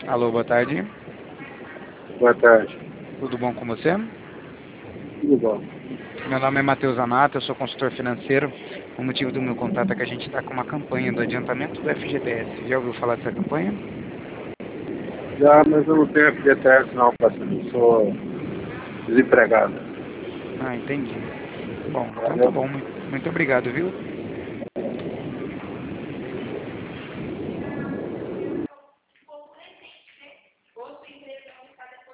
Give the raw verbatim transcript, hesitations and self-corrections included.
Alô, boa tarde. Boa tarde. Tudo bom com você? Tudo bom. Meu nome é Matheus Amato, eu sou consultor financeiro. O motivo do meu contato é que a gente está com uma campanha do adiantamento do F G T S. Já ouviu falar dessa campanha? Já, mas eu não tenho F G T S não, parceiro. Eu sou desempregado. Ah, entendi. Bom, então tá Valeu. bom. Muito muito obrigado, viu?